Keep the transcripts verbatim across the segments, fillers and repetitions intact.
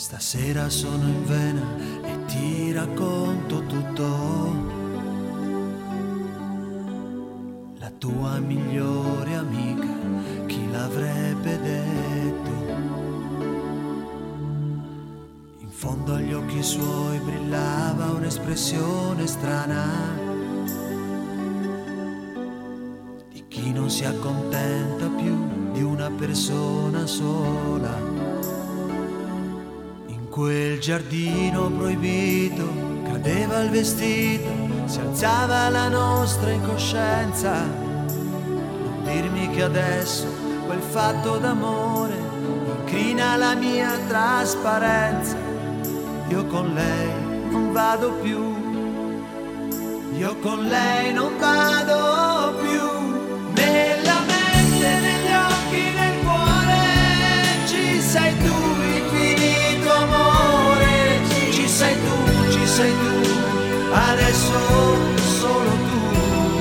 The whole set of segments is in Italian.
Stasera sono in vena e ti racconto tutto. La tua migliore amica, chi l'avrebbe detto? In fondo agli occhi suoi brillava un'espressione strana di chi non si accontenta più di una persona sola. In quel giardino proibito cadeva il vestito, si alzava la nostra incoscienza. Non dirmi che adesso quel fatto d'amore incrina la mia trasparenza. Io con lei non vado più, io con lei non vado più. Nella mente, negli occhi, nel cuore ci sei tu, infinito amore. Ci sei tu, ci sei tu, adesso solo tu.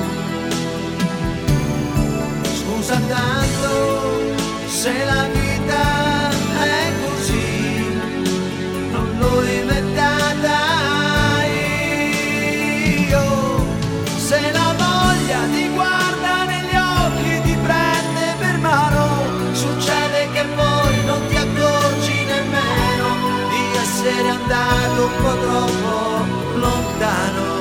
Scusa tanto se la vita è così, non l'ho inventata io. Se la voglia ti guarda negli occhi, ti prende per mano, succede che poi non ti accorgi nemmeno di essere andato un po' troppo lontano.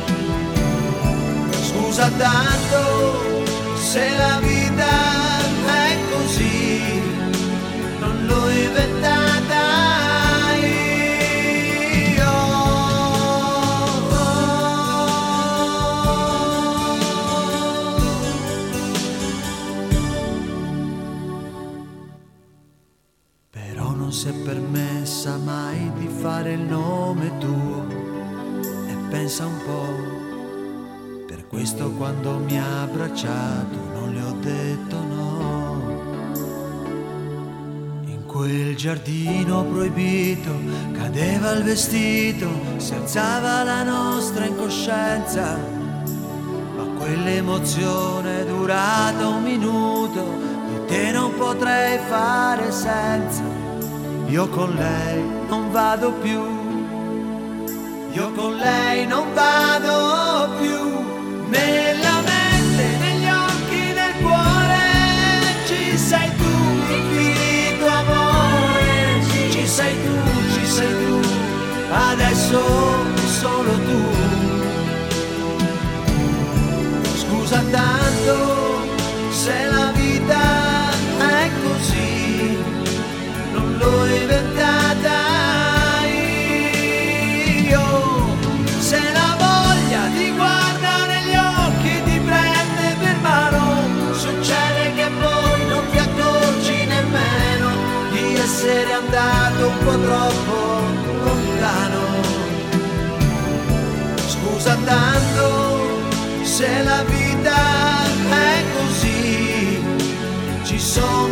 Scusa tanto se la vita è così, non l'ho inventata io. Però non si è permessa mai di fare il nome tuo. E pensa un po', per questo quando mi ha abbracciato non le ho detto no. In quel giardino proibito cadeva il vestito, si alzava la nostra incoscienza. Ma quell'emozione è durata un minuto, di te non potrei fare senza. Io con lei non vado più, io con lei non vado più. Nella mente, negli occhi, nel cuore ci sei tu, infinito amore. Ci sei tu, ci sei tu, adesso solo tu. Scusa tanto se la vita è così, non l'ho inventata io. Se la voglia ti guarda negli occhi, ti prende per mano, succede che poi non ti accorgi nemmeno di essere andato un po' troppo lontano. Scusa tanto se la vita è così, ci sono